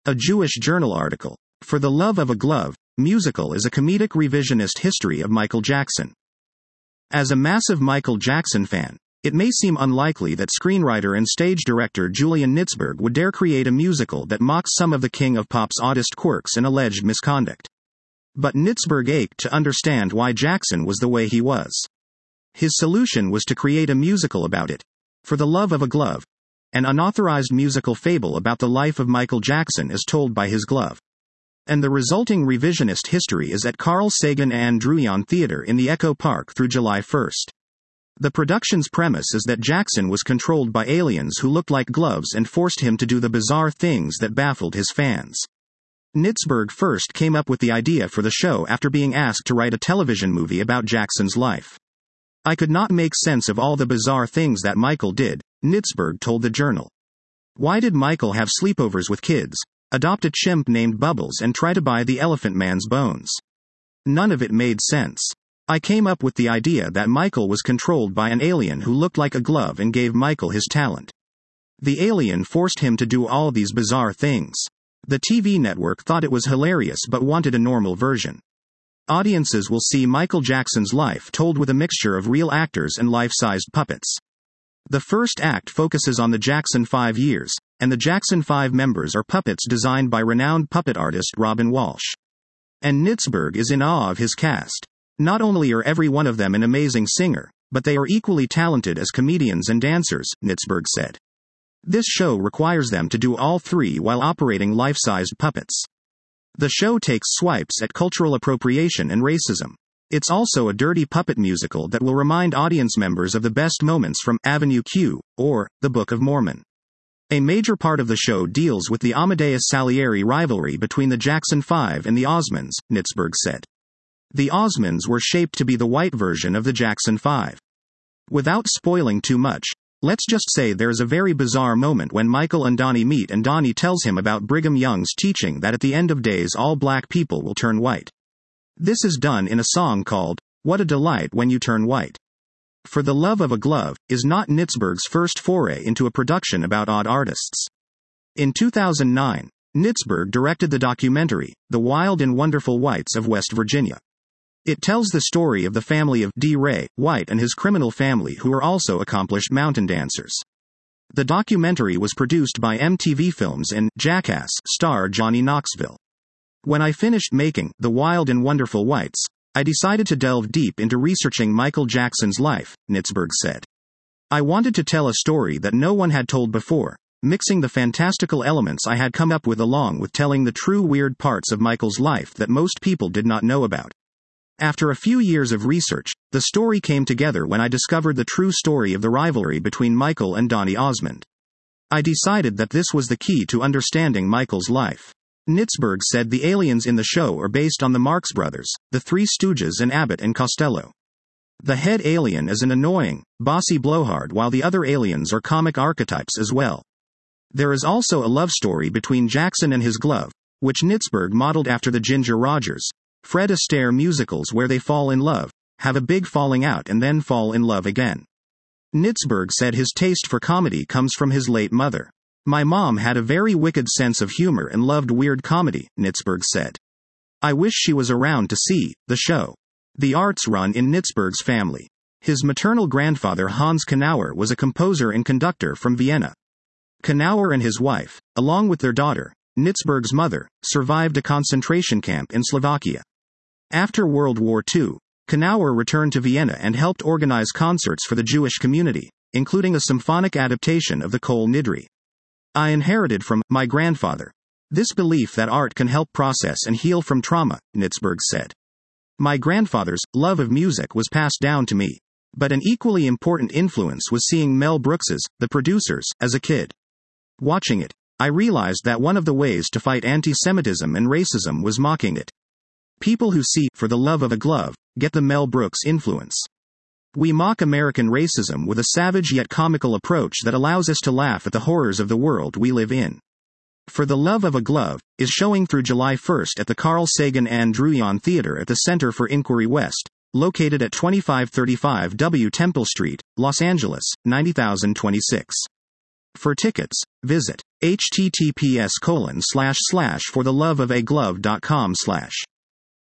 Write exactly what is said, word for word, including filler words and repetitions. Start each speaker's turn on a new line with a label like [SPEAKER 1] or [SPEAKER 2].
[SPEAKER 1] A Jewish Journal article. For the Love of a Glove, musical is a comedic revisionist history of Michael Jackson. As a massive Michael Jackson fan, it may seem unlikely that screenwriter and stage director Julian Nitzberg would dare create a musical that mocks some of the king of pop's oddest quirks and alleged misconduct. But Nitzberg ached to understand why Jackson was the way he was. His solution was to create a musical about it. For the Love of a Glove, an unauthorized musical fable about the life of Michael Jackson as told by his glove. And the resulting revisionist history is at Carl Sagan and Druyan Theater in the Echo Park through July first. The production's premise is that Jackson was controlled by aliens who looked like gloves and forced him to do the bizarre things that baffled his fans. Nitzberg first came up with the idea for the show after being asked to write a television movie about Jackson's life. I could not make sense of all the bizarre things that Michael did, Nitzberg told the Journal. Why did Michael have sleepovers with kids, adopt a chimp named Bubbles and try to buy the Elephant Man's bones? None of it made sense. I came up with the idea that Michael was controlled by an alien who looked like a glove and gave Michael his talent. The alien forced him to do all these bizarre things. The T V network thought it was hilarious but wanted a normal version. Audiences will see Michael Jackson's life told with a mixture of real actors and life-sized puppets. The first act focuses on the Jackson five years, and the Jackson five members are puppets designed by renowned puppet artist Robin Walsh. And Nitzberg is in awe of his cast. Not only are every one of them an amazing singer, but they are equally talented as comedians and dancers, Nitzberg said. This show requires them to do all three while operating life-sized puppets. The show takes swipes at cultural appropriation and racism. It's also a dirty puppet musical that will remind audience members of the best moments from Avenue Q, or The Book of Mormon. A major part of the show deals with the Amadeus Salieri rivalry between the Jackson five and the Osmonds, Nitzberg said. The Osmonds were shaped to be the white version of the Jackson five. Without spoiling too much, let's just say there's a very bizarre moment when Michael and Donnie meet and Donnie tells him about Brigham Young's teaching that at the end of days all black people will turn white. This is done in a song called, What a Delight When You Turn White. For the Love of a Glove is not Nitzberg's first foray into a production about odd artists. In two thousand nine, Nitzberg directed the documentary, The Wild and Wonderful Whites of West Virginia. It tells the story of the family of D. Ray White and his criminal family who are also accomplished mountain dancers. The documentary was produced by M T V Films and Jackass star Johnny Knoxville. When I finished making The Wild and Wonderful Whites, I decided to delve deep into researching Michael Jackson's life, Nitzberg said. I wanted to tell a story that no one had told before, mixing the fantastical elements I had come up with along with telling the true weird parts of Michael's life that most people did not know about. After a few years of research, the story came together when I discovered the true story of the rivalry between Michael and Donny Osmond. I decided that this was the key to understanding Michael's life. Nitzberg said the aliens in the show are based on the Marx Brothers, the Three Stooges and Abbott and Costello. The head alien is an annoying, bossy blowhard while the other aliens are comic archetypes as well. There is also a love story between Jackson and his glove, which Nitzberg modeled after the Ginger Rogers, Fred Astaire musicals where they fall in love, have a big falling out and then fall in love again. Nitzberg said his taste for comedy comes from his late mother. My mom had a very wicked sense of humor and loved weird comedy, Nitzberg said. I wish she was around to see the show. The arts run in Nitzberg's family. His maternal grandfather Hans Knauer was a composer and conductor from Vienna. Knauer and his wife, along with their daughter, Nitzberg's mother, survived a concentration camp in Slovakia. After World War Two, Knauer returned to Vienna and helped organize concerts for the Jewish community, including a symphonic adaptation of the Kol Nidre. I inherited from my grandfather this belief that art can help process and heal from trauma, Nitzberg said. My grandfather's love of music was passed down to me, but an equally important influence was seeing Mel Brooks's The Producers as a kid. Watching it, I realized that one of the ways to fight anti-Semitism and racism was mocking it. People who see For the Love of a Glove get the Mel Brooks influence. We mock American racism with a savage yet comical approach that allows us to laugh at the horrors of the world we live in. For the Love of a Glove is showing through July first at the Carl Sagan and Druyan Theater at the Center for Inquiry West, located at twenty-five thirty-five W Temple Street, Los Angeles, nine thousand twenty-six. For tickets, visit https colon slash slash for the love of a glove dot com slash